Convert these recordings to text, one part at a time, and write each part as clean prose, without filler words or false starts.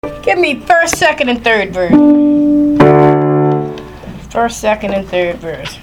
Give me first, second, and third verse. First, second, and third verse.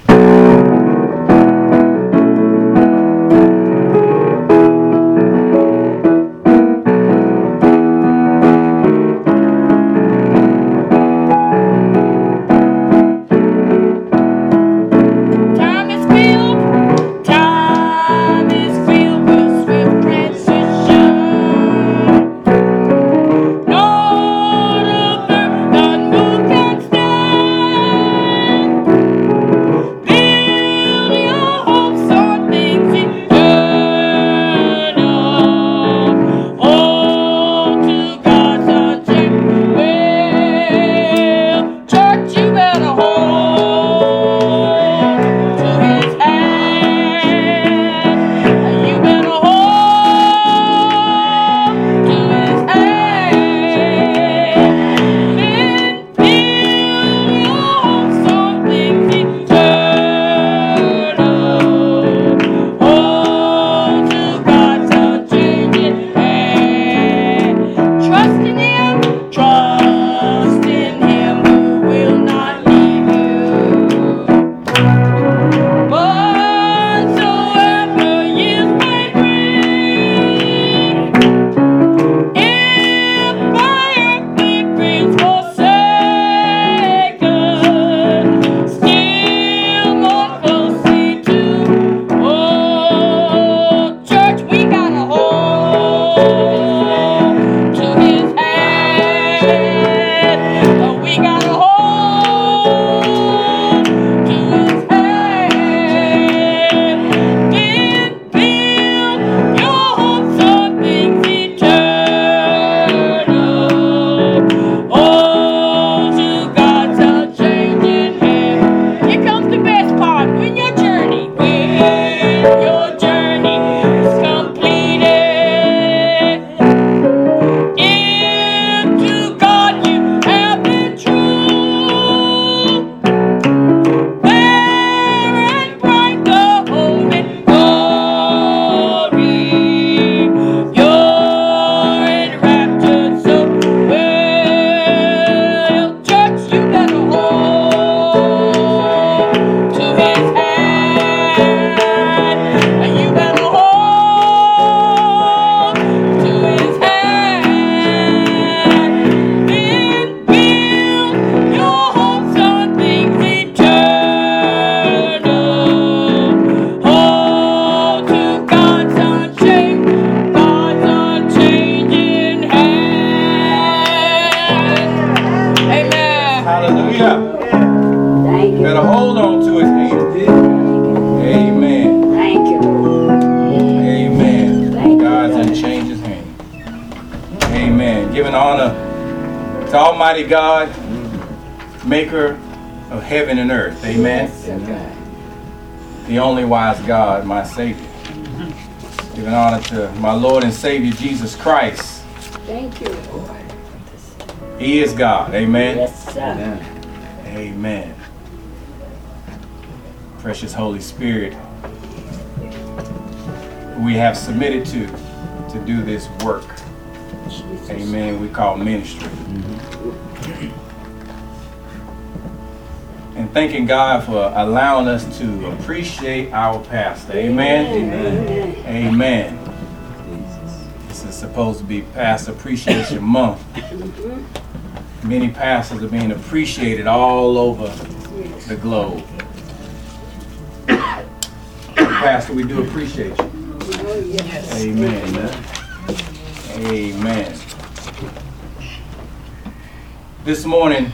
Almighty God, maker of heaven and earth. Amen. Yes, the only wise God, my Savior. Giving honor to my Lord and Savior, Jesus Christ. Thank you, Lord. He is God. Amen. Yes, sir. Amen. Precious Holy Spirit, we have submitted to do this work. Jesus. Amen. We call ministry. And thanking God for allowing us to appreciate our pastor. Amen. Amen. Amen. This is supposed to be Pastor Appreciation Month. Many pastors are being appreciated all over the globe. Pastor, we do appreciate you. Oh, yes. Amen. Amen. This morning,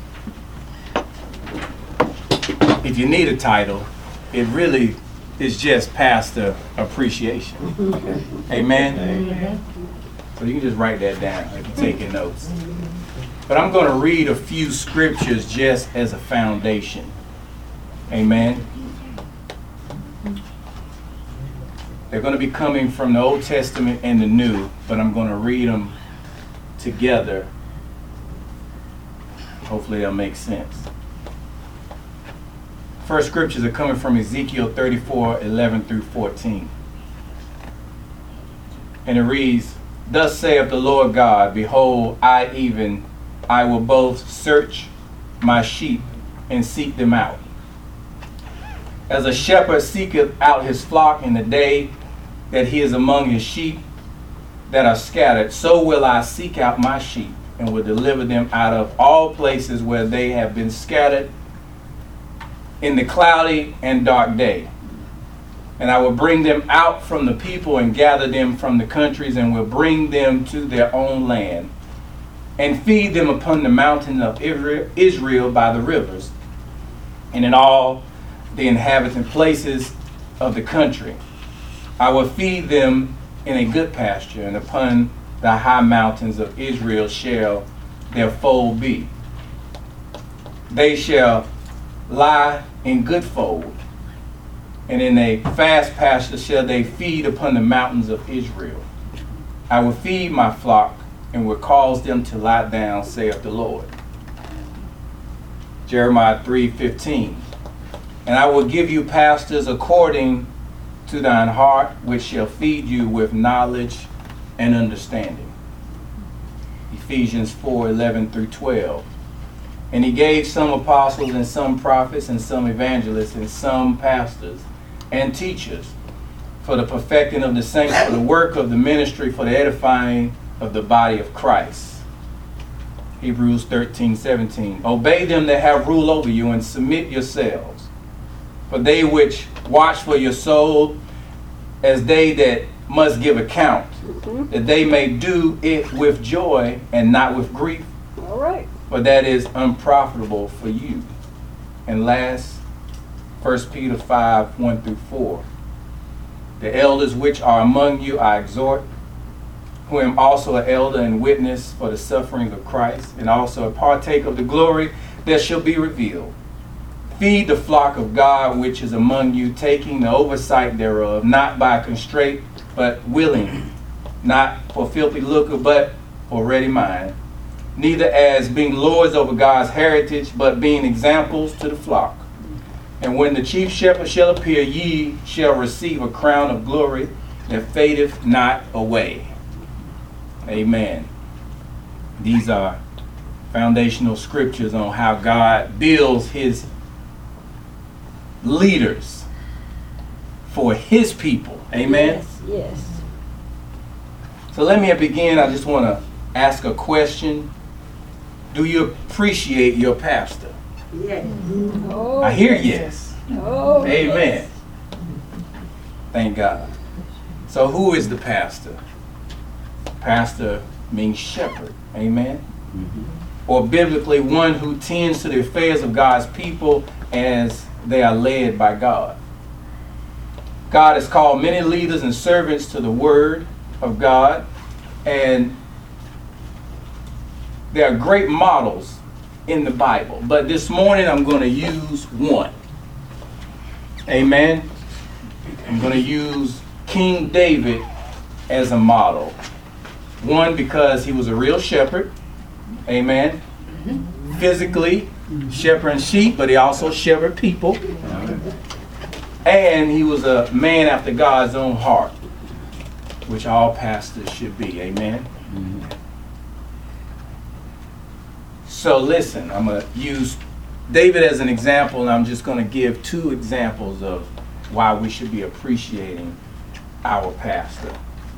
if you need a title, it really is just Pastor Appreciation. Amen? Amen. So you can just write that down if you're taking notes. But I'm going to read a few scriptures just as a foundation. Amen? They're going to be coming from the Old Testament and the New, but I'm going to read them together. Hopefully they'll make sense. First scriptures are coming from Ezekiel 34:11 through 14. And it reads, Thus saith the Lord God, behold, I will both search my sheep and seek them out. As a shepherd seeketh out his flock in the day that he is among his sheep that are scattered, so will I seek out my sheep and will deliver them out of all places where they have been scattered in the cloudy and dark day. And I will bring them out from the people and gather them from the countries and will bring them to their own land and feed them upon the mountains of Israel by the rivers and in all the inhabited places of the country. I will feed them in a good pasture, and upon the high mountains of Israel shall their fold be. They shall lie in good fold, and in a fast pasture shall they feed upon the mountains of Israel. I will feed my flock and will cause them to lie down, saith the Lord. Jeremiah 3:15. And I will give you pastors according to thine heart, which shall feed you with knowledge and understanding. Ephesians 4:11 through 12. And he gave some apostles and some prophets and some evangelists and some pastors and teachers for the perfecting of the saints, for the work of the ministry, for the edifying of the body of Christ. Hebrews 13:17. Obey them that have rule over you and submit yourselves. For they which watch for your soul as they that must give account, that they may do it with joy and not with grief. All right. For that is unprofitable for you. And last, 1 Peter 5:1 through 4. The elders which are among you I exhort, who am also an elder and witness for the sufferings of Christ, and also a partaker of the glory that shall be revealed. Feed the flock of God which is among you, taking the oversight thereof, not by constraint, but willing, not for filthy lucre, but for ready mind, neither as being lords over God's heritage, but being examples to the flock. And when the chief shepherd shall appear, ye shall receive a crown of glory that fadeth not away. Amen. These are foundational scriptures on how God builds his leaders for his people. Amen. Yes, yes. So let me begin. I just want to ask a question. Do you appreciate your pastor? Yes. Oh, I hear yes. Oh, Amen. Thank God. So who is the pastor? Pastor means shepherd. Amen. Or biblically, one who tends to the affairs of God's people as they are led by God. God has called many leaders and servants to the word of God, and there are great models in the Bible. But this morning I'm going to use one. Amen. I'm going to use King David as a model. One, because he was a real shepherd. Amen. Physically shepherding sheep, but he also shepherded people. And he was a man after God's own heart, which all pastors should be. Amen. So listen, I'm going to use David as an example, and I'm just going to give two examples of why we should be appreciating our pastor.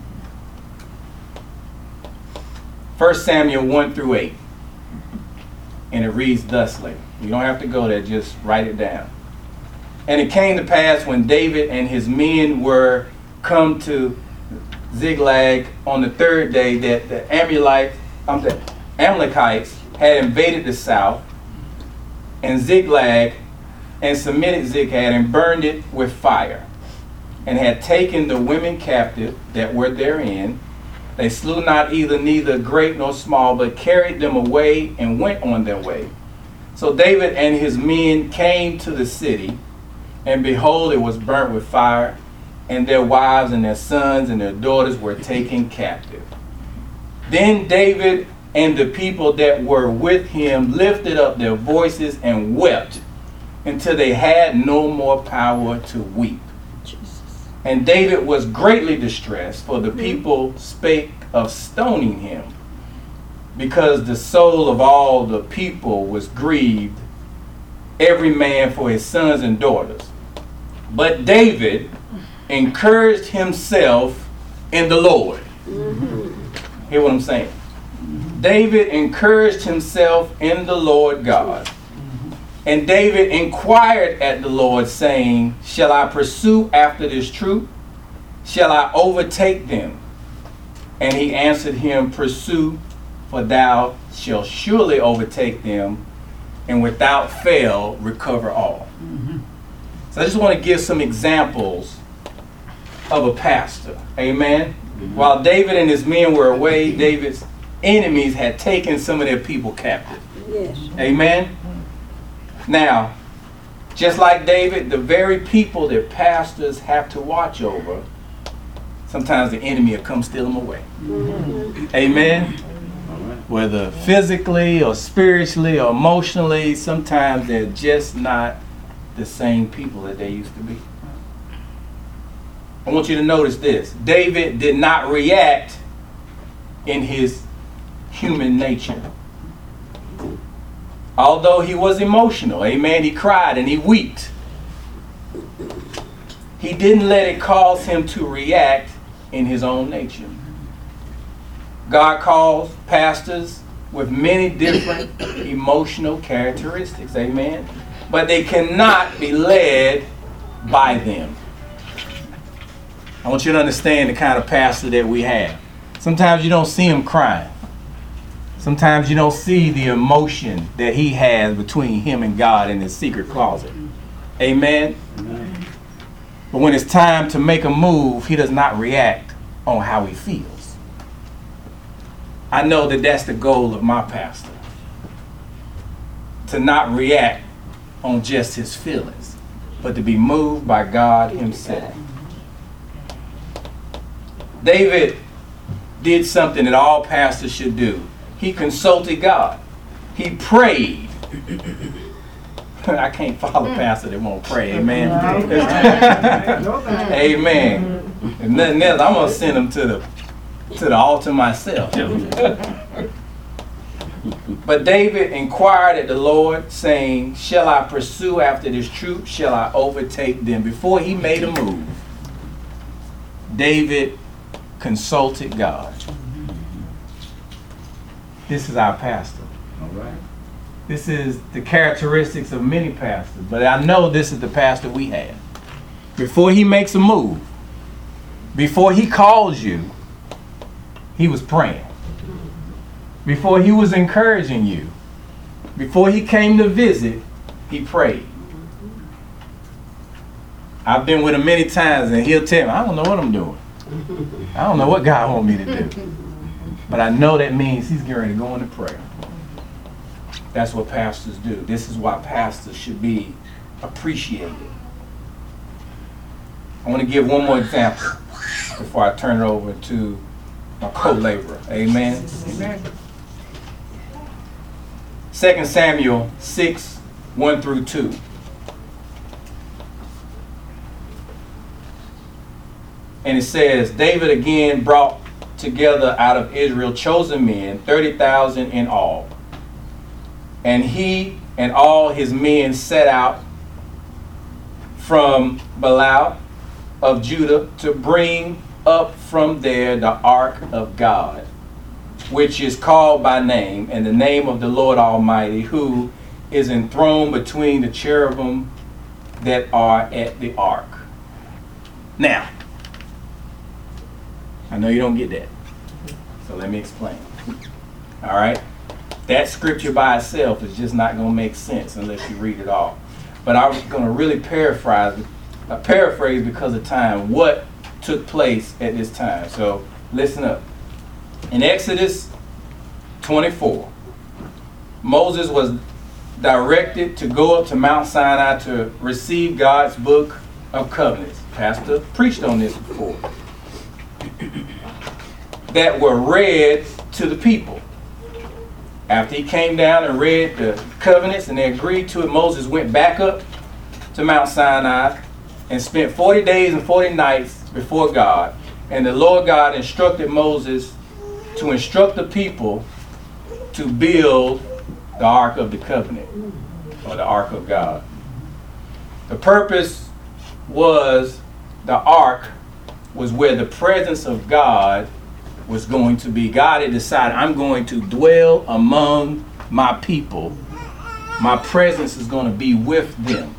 1 Samuel 1 through 8. And it reads thusly. You don't have to go there, just write it down. And it came to pass when David and his men were come to Ziklag on the third day that the Amalekites had invaded the south and Ziklag and submitted Ziklag and burned it with fire, and had taken the women captive that were therein. They slew not neither great nor small, but carried them away and went on their way. So David and his men came to the city, and behold, it was burnt with fire, and their wives and their sons and their daughters were taken captive. Then David and the people that were with him lifted up their voices and wept until they had no more power to weep. And David was greatly distressed, for the people spake of stoning him, because the soul of all the people was grieved, every man for his sons and daughters. But David encouraged himself in the Lord. Hear what I'm saying? David encouraged himself in the Lord God. And David inquired at the Lord, saying, shall I pursue after this troop? Shall I overtake them? And he answered him, pursue, for thou shalt surely overtake them, and without fail recover all. So I just want to give some examples of a pastor. Amen. While David and his men were away, David's enemies had taken some of their people captive. Yes. Amen. Now, just like David, the very people that pastors have to watch over, sometimes the enemy will come steal them away. Amen. Whether physically or spiritually or emotionally, sometimes they're just not the same people that they used to be. I want you to notice this. David did not react in his human nature. Although he was emotional, amen, he cried and he wept. He didn't let it cause him to react in his own nature. God calls pastors with many different emotional characteristics, amen, but they cannot be led by them. I want you to understand the kind of pastor that we have. Sometimes you don't see him crying. Sometimes you don't see the emotion that he has between him and God in his secret closet. Amen? Amen. But when it's time to make a move, he does not react on how he feels. I know that that's the goal of my pastor. To not react on just his feelings, but to be moved by God himself. David did something that all pastors should do. He consulted God. He prayed. I can't follow a pastor that won't pray. Amen. Amen. If nothing else, I'm gonna send him to the altar myself. But David inquired at the Lord, saying, shall I pursue after this troop? Shall I overtake them? Before he made a move, David consulted God. This is our pastor. All right. This is the characteristics of many pastors, but I know this is the pastor we have. Before he makes a move, before he calls you, he was praying. Before he was encouraging you, before he came to visit, he prayed. I've been with him many times and he'll tell me, I don't know what I'm doing. I don't know what God wants me to do. But I know that means he's getting ready to go into prayer. That's what pastors do. This is why pastors should be appreciated. I want to give one more example before I turn it over to my co-laborer. Amen. Amen. 2 Samuel 6, 1 through 2. And it says, David again brought together out of Israel chosen men, 30,000 in all. And he and all his men set out from Baalah of Judah to bring up from there the ark of God, which is called by name, and the name of the Lord Almighty, who is enthroned between the cherubim that are at the ark. Now, I know you don't get that, so let me explain. All right? That scripture by itself is just not going to make sense unless you read it all. But I'm going to really paraphrase because of time what took place at this time. So listen up. In Exodus 24, Moses was directed to go up to Mount Sinai to receive God's book of covenants. Pastor preached on this before. That were read to the people. After he came down and read the covenants and they agreed to it, Moses went back up to Mount Sinai and spent 40 days and 40 nights before God. And the Lord God instructed Moses to instruct the people to build the Ark of the Covenant, or the Ark of God. The purpose was the Ark was where the presence of God was going to be. God had decided, I'm going to dwell among my people. My presence is going to be with them.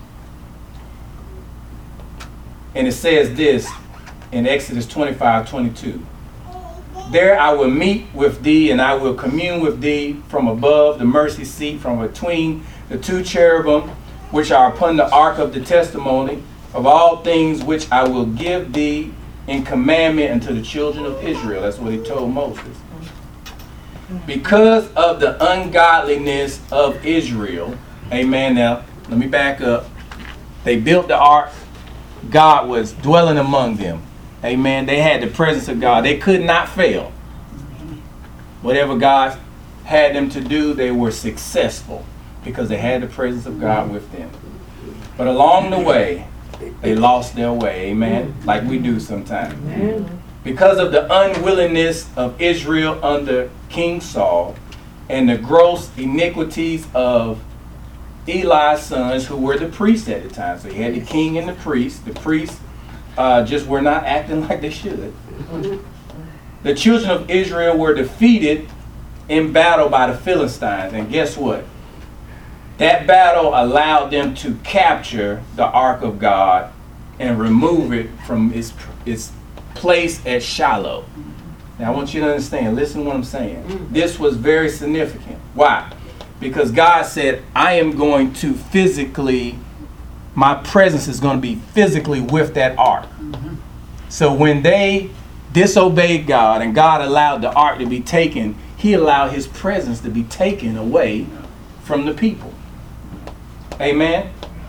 And it says this in Exodus 25:22. There I will meet with thee, and I will commune with thee from above the mercy seat, from between the two cherubim, which are upon the ark of the testimony, of all things which I will give thee in commandment unto the children of Israel. That's what he told Moses. Because of the ungodliness of Israel, amen. Now, let me back up. They built the ark. God was dwelling among them. Amen. They had the presence of God. They could not fail. Whatever God had them to do, they were successful because they had the presence of God with them. But along the way, they lost their way. Amen. Like we do sometimes. Because of the unwillingness of Israel under King Saul and the gross iniquities of Eli's sons, who were the priests at the time. So you had the king and the priest. The priests just were not acting like they should. The children of Israel were defeated in battle by the Philistines. And guess what? That battle allowed them to capture the Ark of God and remove it from its place at Shiloh. Now I want you to understand, listen to what I'm saying. This was very significant. Why? Because God said, I am going to physically, my presence is going to be physically with that ark. So when they disobeyed God and God allowed the ark to be taken, he allowed his presence to be taken away from the people. Amen.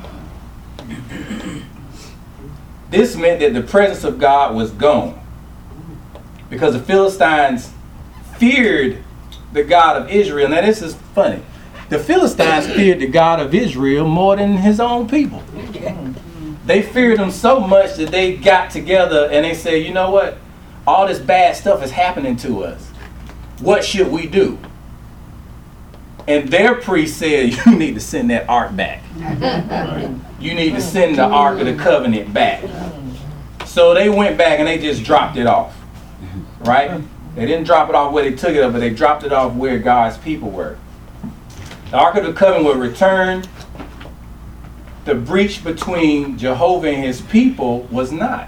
This meant that the presence of God was gone, because the Philistines feared the God of Israel. Now this is funny. The Philistines feared the God of Israel more than his own people. They feared him so much that they got together and they said, you know what? All this bad stuff is happening to us. What should we do? And their priest said, you need to send that ark back. You need to send the Ark of the Covenant back. So they went back and they just dropped it off. Right? They didn't drop it off where they took it up, but they dropped it off where God's people were. The Ark of the Covenant was returned. The breach between Jehovah and his people was not.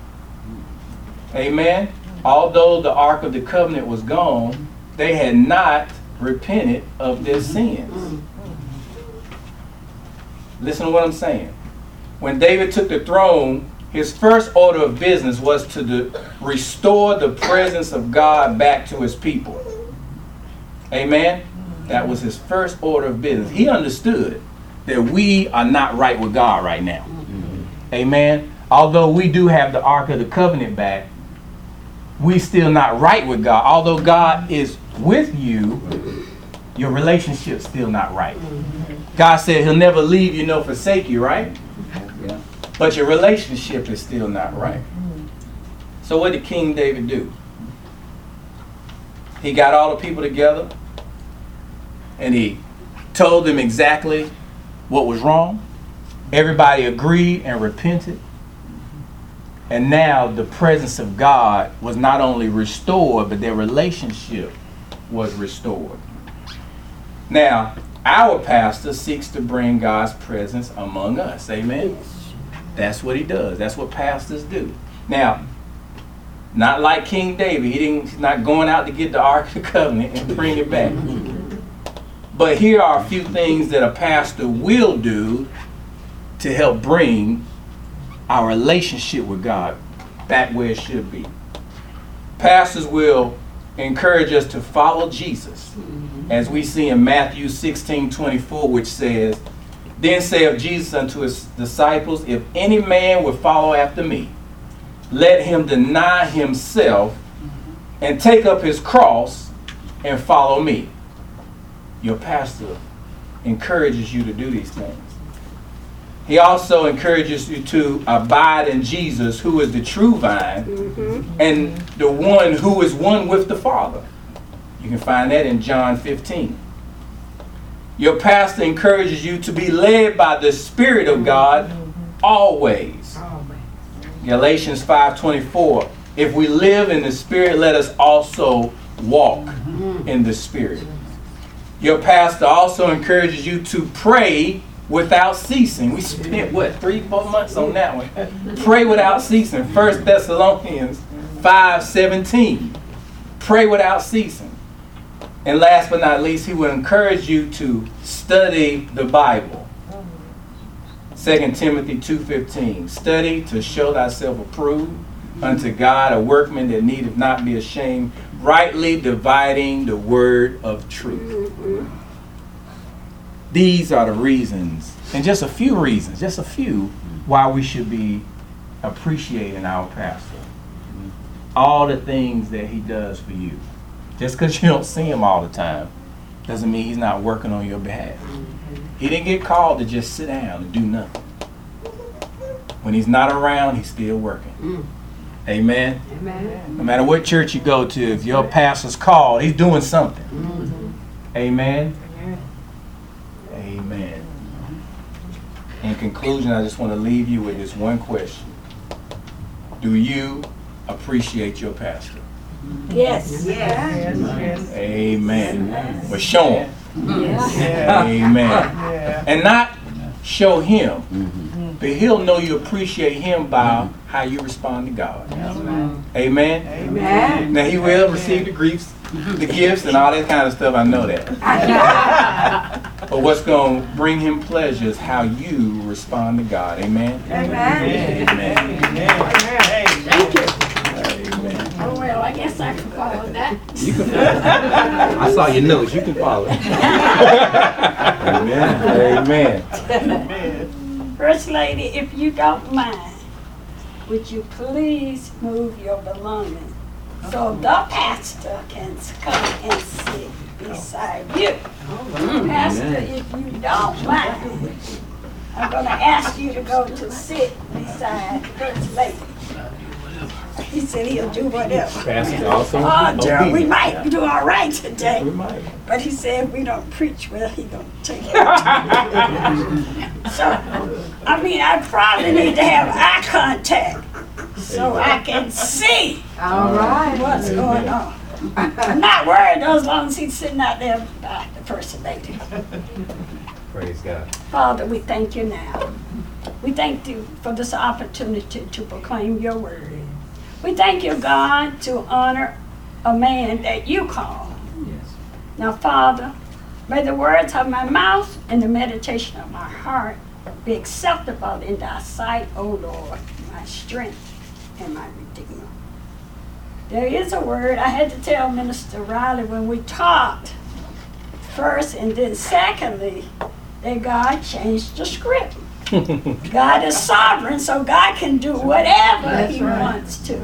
Amen. Although the Ark of the Covenant was gone, they had not repented of their sins. Listen to what I'm saying. When David took the throne, his first order of business was to restore the presence of God back to his people. Amen. That was his first order of business. He understood that we are not right with God right now. Amen. Although we do have the Ark of the Covenant back, we still not right with God. Although God is with you, your relationship's still not right. God said he'll never leave you nor forsake you, right? Yeah. But your relationship is still not right. So what did King David do? He got all the people together and he told them exactly what was wrong. Everybody agreed and repented. And now the presence of God was not only restored, but their relationship was restored. Now, our pastor seeks to bring God's presence among us. Amen. That's what he does. That's what pastors do. Now, not like King David. He's not going out to get the Ark of the Covenant and bring it back. But here are a few things that a pastor will do to help bring our relationship with God back where it should be. Pastors will encourage us to follow Jesus, as we see in Matthew 16:24, which says, Then saith Jesus unto his disciples, If any man will follow after me, let him deny himself and take up his cross and follow me. Your pastor encourages you to do these things. He also encourages you to abide in Jesus, who is the true vine, and the one who is one with the Father. You can find that in John 15. Your pastor encourages you to be led by the Spirit of God always. Galatians 5:24. If we live in the Spirit, let us also walk in the Spirit. Your pastor also encourages you to pray without ceasing. We spent, 3-4 months on that one. Pray without ceasing. 1 Thessalonians 5:17. Pray without ceasing. And last but not least, he will encourage you to study the Bible. 2 Timothy 2:15. Study to show thyself approved unto God, a workman that needeth not be ashamed, rightly dividing the word of truth. These are the reasons, and just a few reasons, why we should be appreciating our pastor. All the things that he does for you. Just because you don't see him all the time doesn't mean he's not working on your behalf. He didn't get called to just sit down and do nothing. When he's not around, he's still working. Amen? Amen. No matter what church you go to, if your pastor's called, he's doing something. Amen? Amen. In conclusion, I just want to leave you with this one question. Do you appreciate your pastor? Yes. Amen. But show him. Yeah. Amen. And not show him, but he'll know you appreciate him by how you respond to God. Amen. Amen. Now he will receive the gifts and all that kind of stuff. I know that. But what's going to bring him pleasure is how you respond to God. Amen. Amen. Amen. Thank you. Amen. Oh, well, I guess I can follow that. You can follow. I saw your notes. You can follow. Amen. Amen. First Lady, if you don't mind, would you please move your belongings so the pastor can come and sit beside you? Pastor, if you don't mind, I'm going to ask you to go to sit beside First Lady. He said he'll do whatever. Pastor also. Oh, Gerald, we might do all right today. We might. But he said if we don't preach well, he gonna take it. So, I mean, I probably need to have eye contact so I can see All right. what's going on. I'm not worried though, as long as he's sitting out there by the First Lady. Praise God. Father, we thank you now. We thank you for this opportunity to proclaim your word. We thank you, God, to honor a man that you call. Yes. Now, Father, may the words of my mouth and the meditation of my heart be acceptable in thy sight, O Lord, my strength and my Redeemer. There is a word I had to tell Minister Riley when we talked first and then secondly that God changed the script. God is sovereign, so God can do whatever he wants to.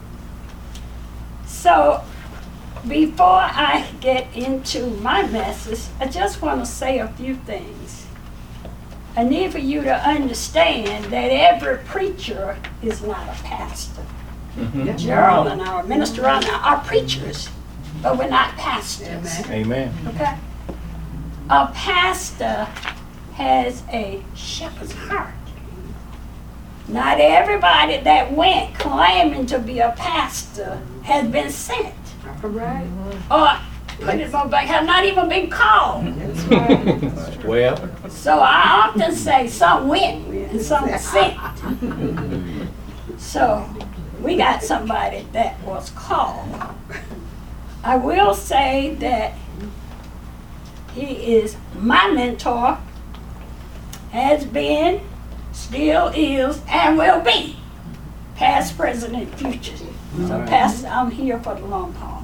So, before I get into my message, I just want to say a few things. I need for you to understand that every preacher is not a pastor. Gerald and our minister are preachers, but we're not pastors. Amen. Okay? A pastor has a shepherd's heart. Not everybody that went claiming to be a pastor has been sent. All right. Or put it on back, have not even been called. Well, So I often say some went and some were sent. So we got somebody that was called. I will say that he is my mentor, has been, still is, and will be. Past, present, and future. So, Pastor, I'm here for the long haul.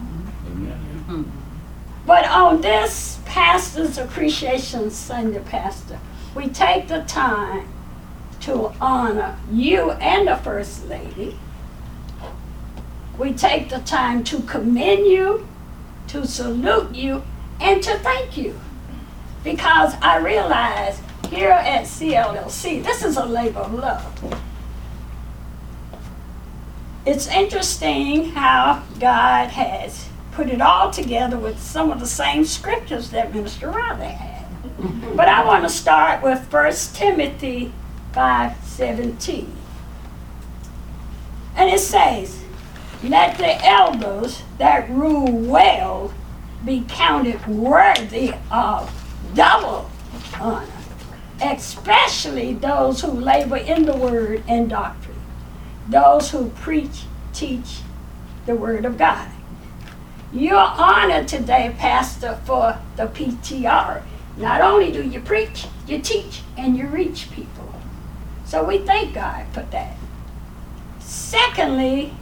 But on this Pastor's Appreciation Sunday, Pastor, we take the time to honor you and the First Lady. We take the time to commend you, to salute you, and to thank you. Because I realize here at CLLC, this is a labor of love. It's interesting how God has put it all together with some of the same scriptures that Minister Riley had. But I want to start with 1 Timothy 5:17. And it says, let the elders that rule well be counted worthy of double honor, especially those who labor in the word and doctrine, those who preach, teach the word of God. You're honored today, Pastor, for the PTR. Not only do you preach, you teach, and you reach people. So we thank God for that. Secondly,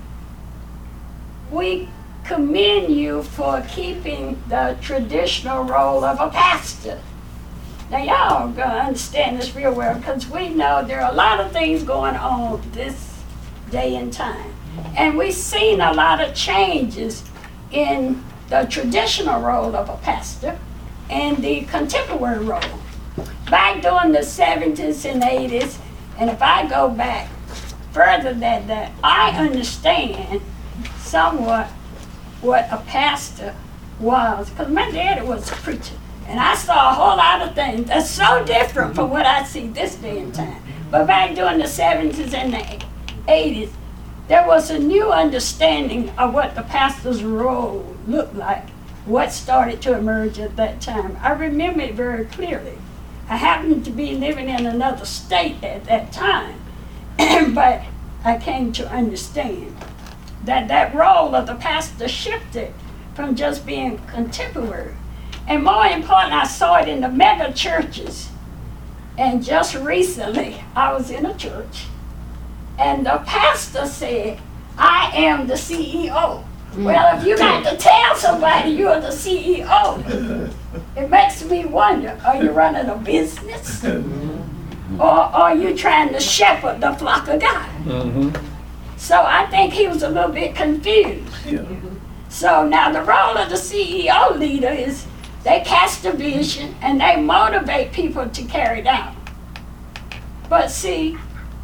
we commend you for keeping the traditional role of a pastor. Now y'all are gonna understand this real well, because we know there are a lot of things going on this day and time. And we've seen a lot of changes in the traditional role of a pastor and the contemporary role. Back during the 70s and 80s, and if I go back further than that, I understand somewhat what a pastor was, because my daddy was a preacher, and I saw a whole lot of things that's so different from what I see this day and time. But back during the 70s and the 80s, there was a new understanding of what the pastor's role looked like, what started to emerge at that time. I remember it very clearly. I happened to be living in another state at that time, but I came to understand that that role of the pastor shifted from just being contemporary. And more important, I saw it in the mega churches. And just recently, I was in a church, and the pastor said, I am the CEO. Well, if you got to tell somebody you're the CEO, it makes me wonder, are you running a business? Or are you trying to shepherd the flock of God? So I think he was a little bit confused. So now the role of the CEO leader is they cast a vision and they motivate people to carry it out. But see,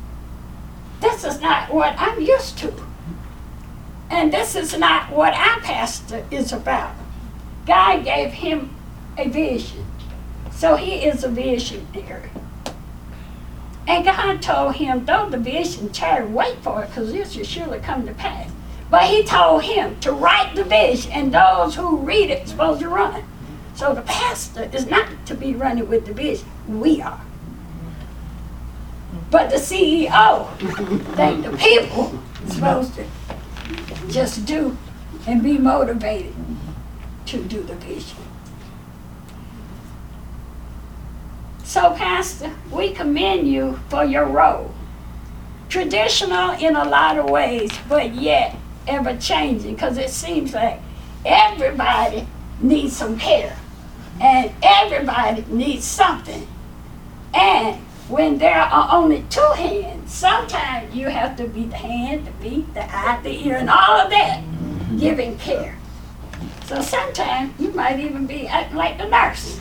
this is not what I'm used to. And this is not what our pastor is about. God gave him a vision. So he is a visionary. And God told him, though the vision tarry, wait for it, because this will surely come to pass. But he told him to write the vision, and those who read it are supposed to run. So the pastor is not to be running with the vision. We are. But the CEO, think the people are supposed to just do and be motivated to do the vision. So, Pastor, we commend you for your role. Traditional in a lot of ways, but yet ever-changing, because it seems like everybody needs some care, and everybody needs something. And when there are only two hands, sometimes you have to be the hand, the feet, the eye, the ear, and all of that, giving care. So sometimes you might even be acting like the nurse.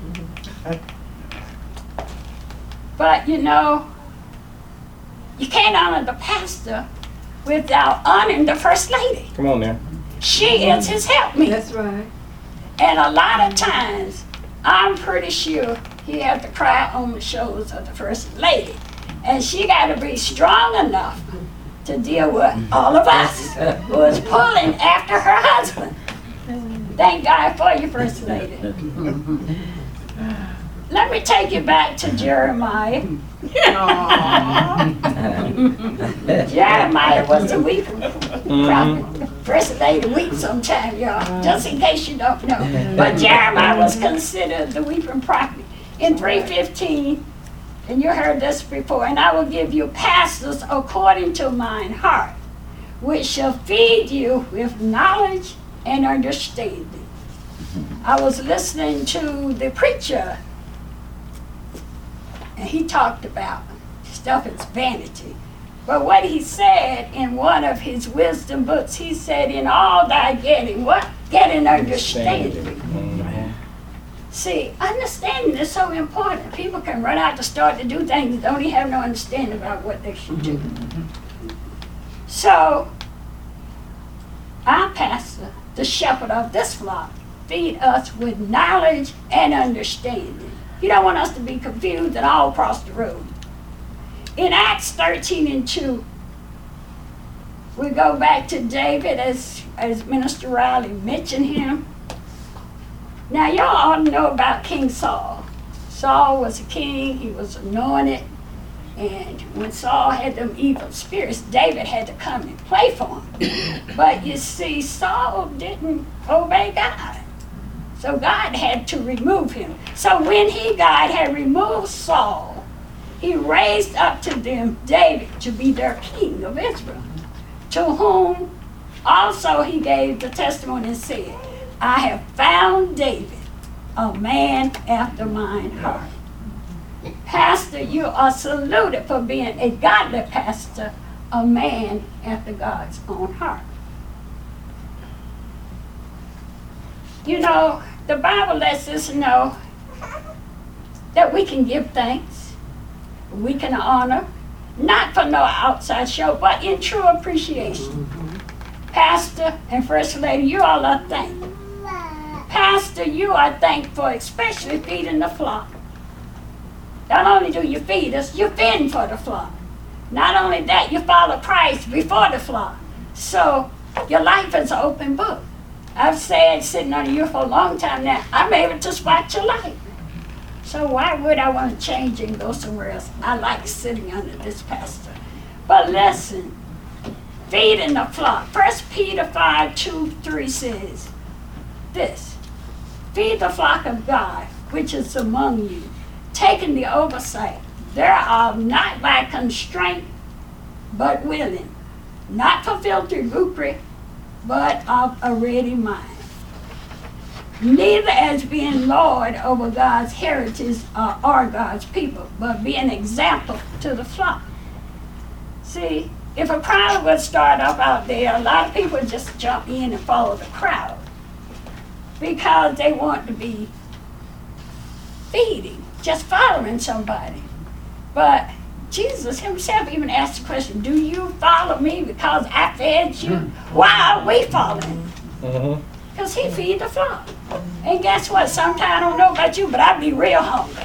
But you know, you can't honor the pastor without honoring the First Lady. Come on now. She is his helpmeet. That's right. And a lot of times, I'm pretty sure he had to cry on the shoulders of the First Lady. And she got to be strong enough to deal with all of us who is pulling after her husband. Thank God for you, First Lady. Let me take you back to Jeremiah. Jeremiah was the weeping prophet. First Lady weep sometime, y'all, just in case you don't know. But Jeremiah was considered the weeping prophet. In 3:15, and you heard this before, and I will give you pastors according to mine heart, which shall feed you with knowledge and understanding. I was listening to the preacher, and he talked about stuff is vanity. But what he said in one of his wisdom books, he said, in all thy getting, what? Get an understanding. See, understanding is so important. People can run out to start to do things and don't even have no understanding about what they should do. So, our pastor, the shepherd of this flock, feed us with knowledge and understanding. You don't want us to be confused and all across the road. In Acts 13:2, we go back to David as Minister Riley mentioned him. Now y'all ought to know about King Saul. Saul was a king, he was anointed, and when Saul had them evil spirits, David had to come and play for him. But you see, Saul didn't obey God. So God had to remove him. So when God had removed Saul, he raised up to them David to be their king of Israel, to whom also he gave the testimony and said, I have found David, a man after mine heart. Pastor, you are saluted for being a godly pastor, a man after God's own heart. You know, the Bible lets us know that we can give thanks, we can honor, not for no outside show, but in true appreciation. Pastor and First Lady, you all are thankful. Pastor, you are thankful, especially feeding the flock. Not only do you feed us, you fend for the flock. Not only that, you follow Christ before the flock. So your life is an open book. I've said, sitting under you for a long time now, I'm able to spot your life. So why would I want to change and go somewhere else? I like sitting under this pastor. But listen, feeding the flock. 1 Peter 5:2-3 says this, feed the flock of God, which is among you, taking the oversight thereof, not by constraint, but willing, not for filthy lucre, but of a ready mind. Neither as being Lord over God's heritage or God's people, but be an example to the flock. See, if a crowd would start up out there, a lot of people just jump in and follow the crowd because they want to be feeding, just following somebody. But Jesus himself even asked the question, do you follow me because I fed you? Why are we following? Because he feed the flock. And guess what? Sometimes I don't know about you, but I be real hungry.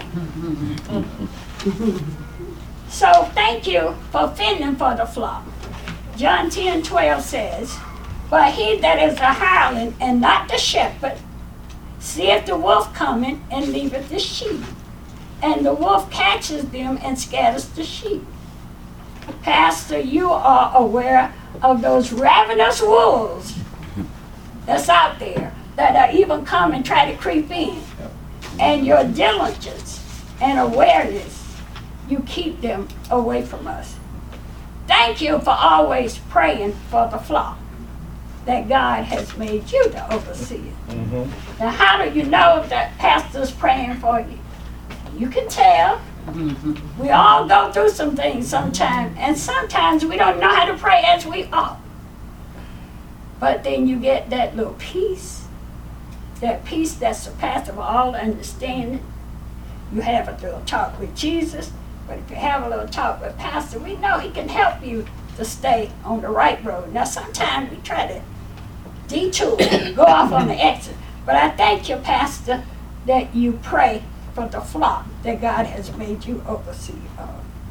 So thank you for fending for the flock. John 10:12 says, but he that is a hireling and not the shepherd, seeth the wolf coming and leaveth the sheep. And the wolf catches them and scatters the sheep. Pastor, you are aware of those ravenous wolves that's out there that are even come and try to creep in. And your diligence and awareness, you keep them away from us. Thank you for always praying for the flock that God has made you to oversee it. Now, how do you know that pastor's praying for you? You can tell. We all go through some things sometimes, and sometimes we don't know how to pray as we ought. But then you get that little peace, that peace that surpasses all understanding. You have a little talk with Jesus, but if you have a little talk with Pastor, we know he can help you to stay on the right road. Now, sometimes we try to detour, go off on the exit. But I thank you, Pastor, that you pray for the flock that God has made you oversee of.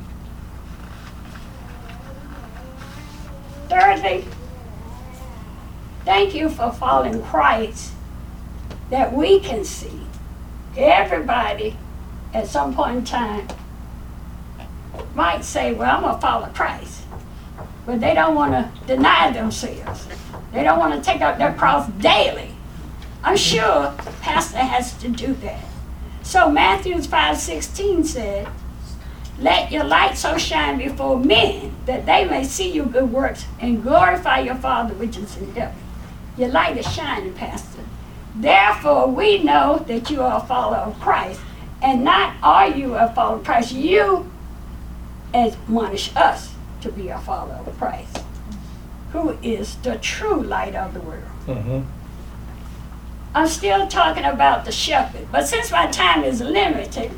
Thirdly, thank you for following Christ that we can see. Everybody at some point in time might say, well, I'm going to follow Christ. But they don't want to deny themselves. They don't want to take up their cross daily. I'm sure Pastor has to do that. So Matthew 5:16 said, let your light so shine before men that they may see your good works and glorify your Father which is in heaven. Your light is shining, Pastor. Therefore, we know that you are a follower of Christ. And not are you a follower of Christ, you admonish us to be a follower of Christ, who is the true light of the world. I'm still talking about the shepherd, but since my time is limited,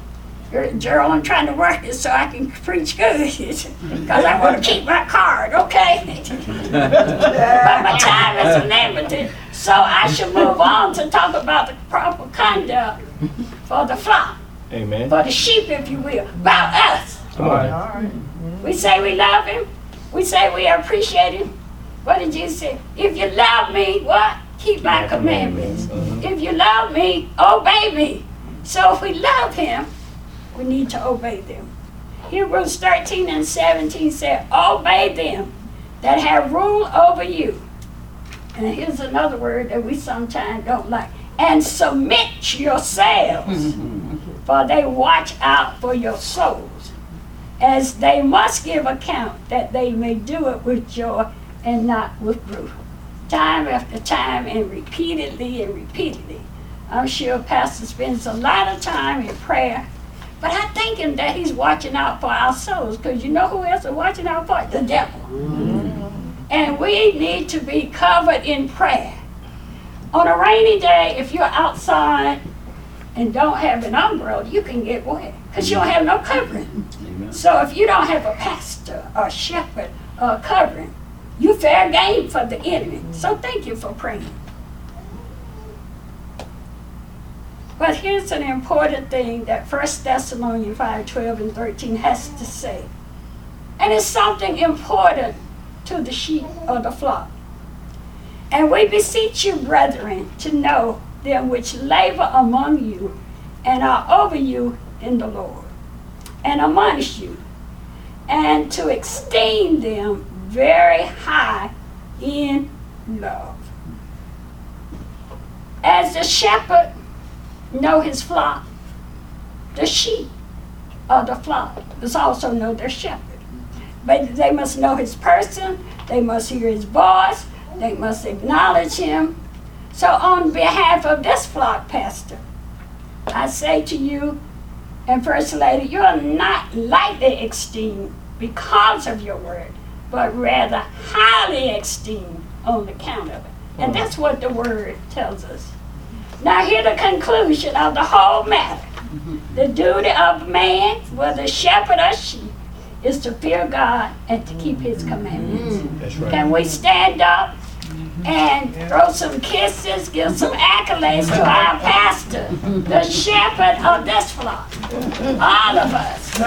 Gerald, I'm trying to work it so I can preach good. Because I want to keep my card, okay? But my time is limited. So I should move on to talk about the proper conduct for the flock. Amen. For the sheep, if you will. About us. Come on. We say we love him. We say we appreciate him. What did Jesus say? If you love me, what? Keep my commandments. If you love me, obey me. So if we love him, we need to obey them. Hebrews 13 and 17 said, obey them that have rule over you. And here's another word that we sometimes don't like. And submit yourselves, for they watch out for your souls, as they must give account that they may do it with joy and not with grief. Time after time and repeatedly. I'm sure Pastor spends a lot of time in prayer, but I'm thinking that he's watching out for our souls, because you know who else is watching out for it? The devil. And we need to be covered in prayer. On a rainy day, if you're outside and don't have an umbrella, you can get wet because you don't have no covering. Amen. So if you don't have a pastor or shepherd or covering, you fair game for the enemy. So thank you for praying. But here's an important thing that 1 Thessalonians 5:12 and 13 has to say. And it's something important to the sheep or the flock. And we beseech you, brethren, to know them which labor among you and are over you in the Lord, and admonish you, and to esteem them very high in love. As the shepherd know his flock, the sheep of the flock must also know their shepherd. But they must know his person, they must hear his voice, they must acknowledge him. So on behalf of this flock, Pastor, I say to you and First Lady, you are not lightly esteemed because of your word, but rather highly esteemed on account of it. And that's what the word tells us. Now hear the conclusion of the whole matter. The duty of man, whether shepherd or sheep, is to fear God and to keep his commandments. That's right. Can we stand up and throw some kisses, give some accolades to our pastor, the shepherd of this flock? All of us.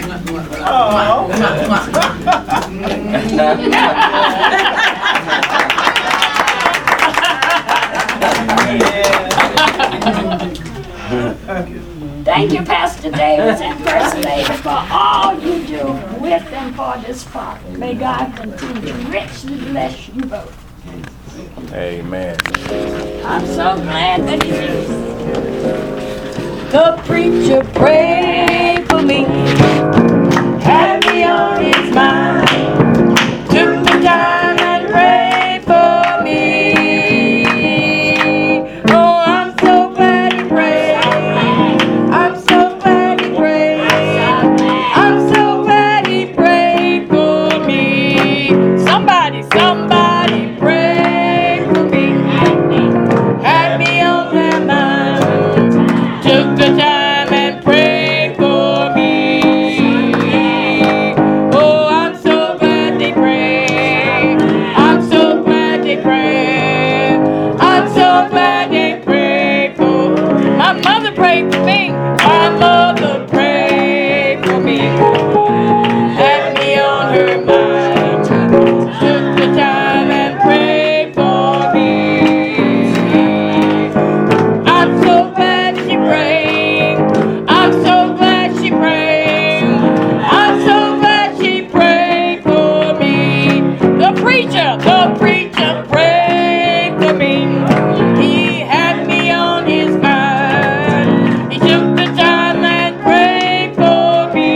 Thank you, Pastor Davis and First Lady, for all you do with and for this flock. May God continue to richly bless you both. Amen. I'm so glad that he's here. The preacher prayed for me, had me on his mind, took the time and prayed for me. Oh, I'm so glad he prayed. I'm so glad he prayed. I'm so glad he prayed for me. Somebody prayed for me, had me on their mind, took the time and prayed for me. Oh, I'm so glad they prayed. I'm so glad they prayed. I'm so glad they prayed for me. My mother prayed for me. My mother prayed for me. Had me on her mind. Took the time and prayed for me. I'm so glad she prayed. I'm so glad she prayed. I'm so glad she prayed for me. The preacher prayed for me. He had me on his mind. He took the time and prayed for me.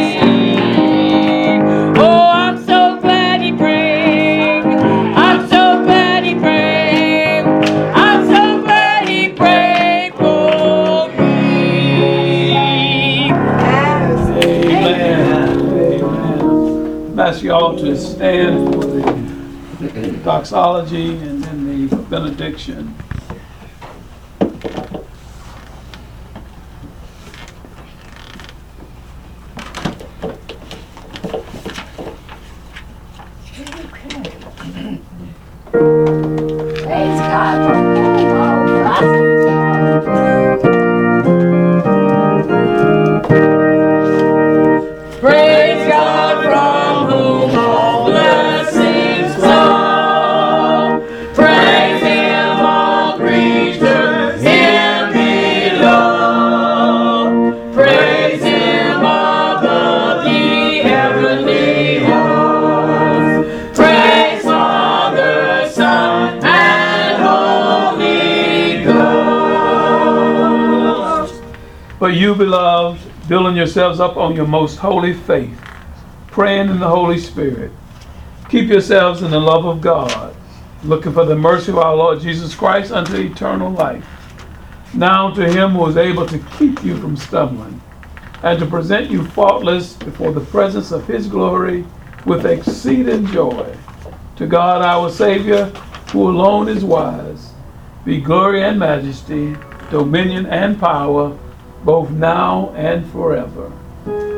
Oh, I'm so glad he prayed. I'm so glad he prayed. I'm so glad he prayed for me. Amen. Amen. Ask you all to stand for the doxology and then the benediction. you, beloved, building yourselves up on your most holy faith, praying in the Holy Spirit, keep yourselves in the love of God, looking for the mercy of our Lord Jesus Christ unto eternal life. Now to him who is able to keep you from stumbling, and to present you faultless before the presence of his glory with exceeding joy. To God our Savior, who alone is wise, be glory and majesty, dominion and power, both now and forever.